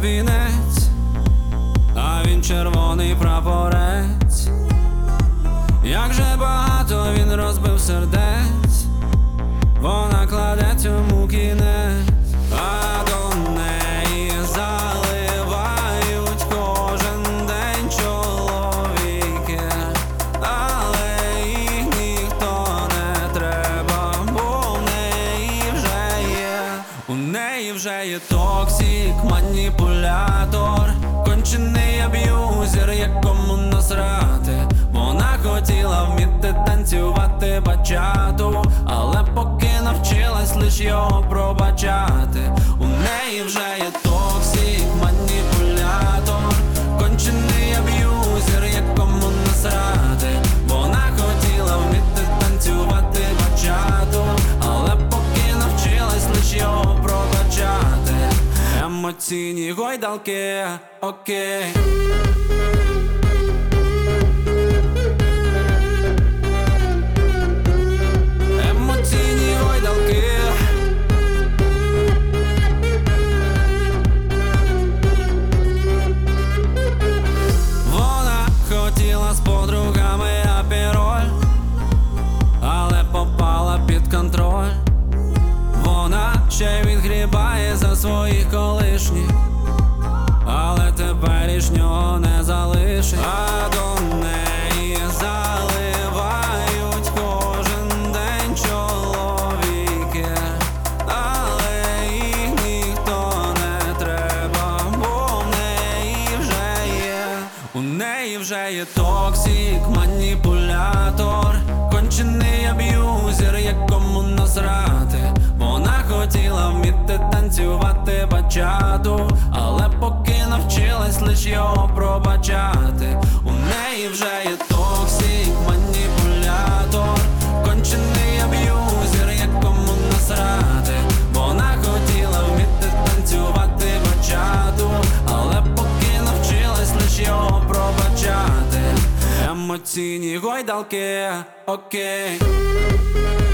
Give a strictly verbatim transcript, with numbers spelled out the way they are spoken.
вінець, а він червоний прапорець. Як же багато він розбив сердець, вона кладе цьому кінець, а до неї заливають кожен день чоловіки, але їх ніхто не треба, бо в неї вже є, у неї вже є токсик, маніпулятор, кончений аб'юзер, якому насрати. Вона хотіла вміти танцювати бачату, але поки навчилась лиш його пробачати. У неї вже є токсик, маніпулятор, кончений аб'юзер, якому насрати. Вона хотіла вміти танцювати бачату, але поки навчилась лиш його пробачати. Емоційні гойдалки, окей. З подругами апіроль, але попала під контроль. Вона ще відгрібає за своїх колишніх, але теперішнього не залишить. А до неї заливають кожен день чоловіки, але їх ніхто не треба, бо в неї вже є, у неї вже є токсик, маніпулятор, кончений аб'юзер, якому насрати. Вона хотіла вміти танцювати бачату, але поки навчилась лиш його пробачати. У неї вже є токсик, маніпулятор, кончений аб'юзер, якому насрати. Вона хотіла вміти танцювати бачату, але поки навчилась лиш його пробачати. Емоційні гойдалки, окей.